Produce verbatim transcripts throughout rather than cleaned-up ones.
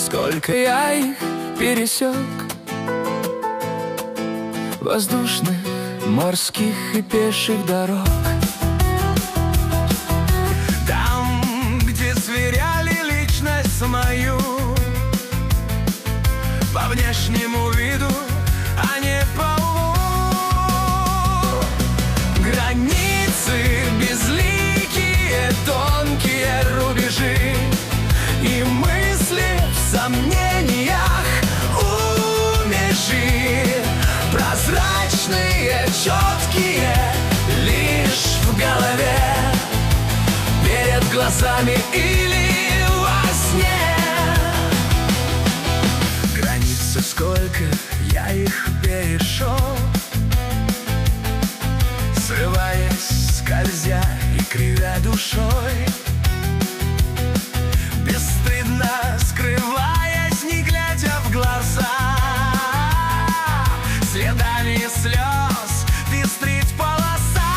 сколько я их пересек, воздушных, морских и пеших дорог. Там, где сверяли личность мою по внешнему виду, а не по уму. Границы безликие, тонкие рубежи, и мысли в сомнениях у межи. Прозрачные, четкие, лишь в голове, перед глазами или во сне. Границы сколько я их перешел, срываясь, скользя и кривя душой, бесстыдно скрываясь, не глядя в глаза. Следами слез пестрит полоса.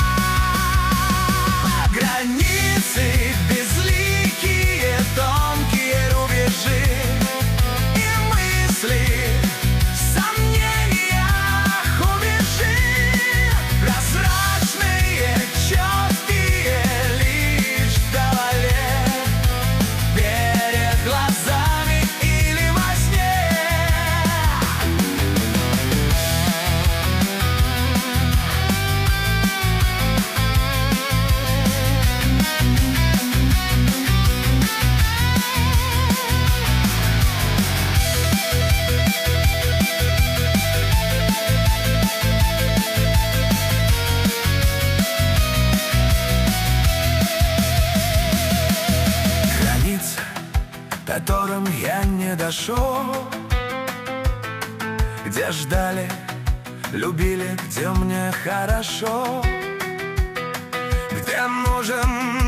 Границы безликие, тонкие рубежи, и мысли в сомнениях у межи. Прозрачные, четкие, лишь вдали, перед глазами или во сне. Границы, которым я не дошел, где ждали, любили, где мне хорошо, где нужен